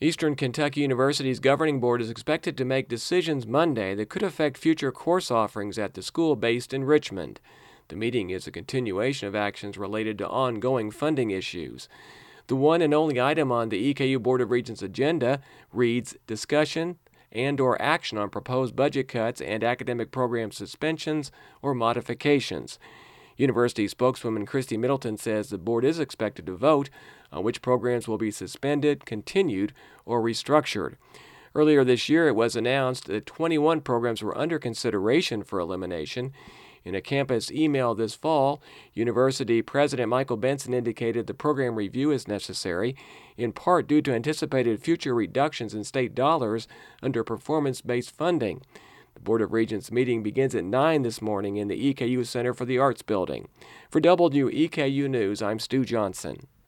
Eastern Kentucky University's governing board is expected to make decisions Monday that could affect future course offerings at the school based in Richmond. The meeting is a continuation of actions related to ongoing funding issues. The one and only item on the EKU Board of Regents agenda reads discussion and/or action on proposed budget cuts and academic program suspensions or modifications. University spokeswoman Christy Middleton says the board is expected to vote on which programs will be suspended, continued, or restructured. Earlier this year, it was announced that 21 programs were under consideration for elimination. In a campus email this fall, University President Michael Benson indicated the program review is necessary, in part due to anticipated future reductions in state dollars under performance-based funding. The Board of Regents meeting begins at 9 this morning in the EKU Center for the Arts Building. For WEKU News, I'm Stu Johnson.